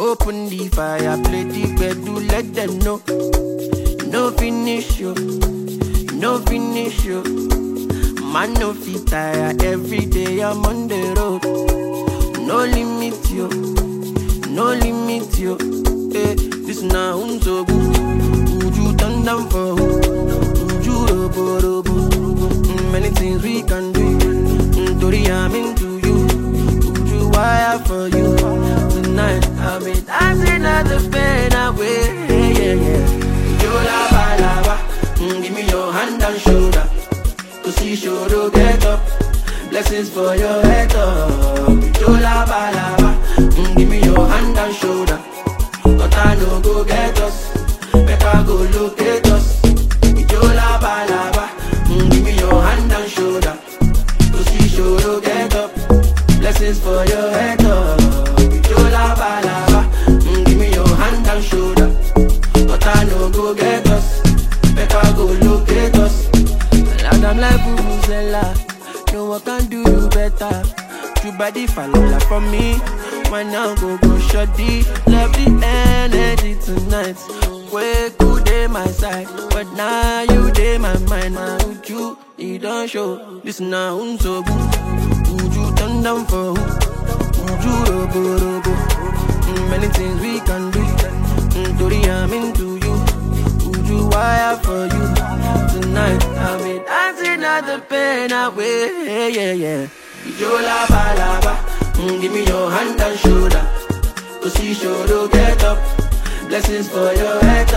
Open the fire, play the bed, do let them know. No finish you, no finish you. Man no fit tire, every day I'm on the road. No limit you, no limit you. Hey, this now so good. Would you turn down for who? Would you robo? Many things we can do. Tori, I'm into you. Would you wire for you? Tonight I'll be dancing at the bed away. Yeah, yeah. You lava, lava. Give me your hand and shoulder. To see shoulder get up. Blessings for your head up. You lava, lava. Give me your hand and shoulder. But I no go get us. Better go locate us. You lava, lava. Give me your hand and shoulder. To see shoulder get up. Blessings for your head up. You lava, lava. Give me your hand and shoulder. But I no go get us. Better go locate us. And I'm like Vuvuzela. No one can do you better. You body fall from me. Why now go shorty. Love the energy tonight. Way good day my side. But now you day my mind. Man, with you don't show. This now so good. Would you turn down for who? Would you robo? Many things we can do. Tori, I'm into you. Would you wire for you? Tonight I'll be dancing at the pen away. Yeah, yeah. You lava, lava. Give me your hand and shoulder. To see shoulder get up. Blessings for your head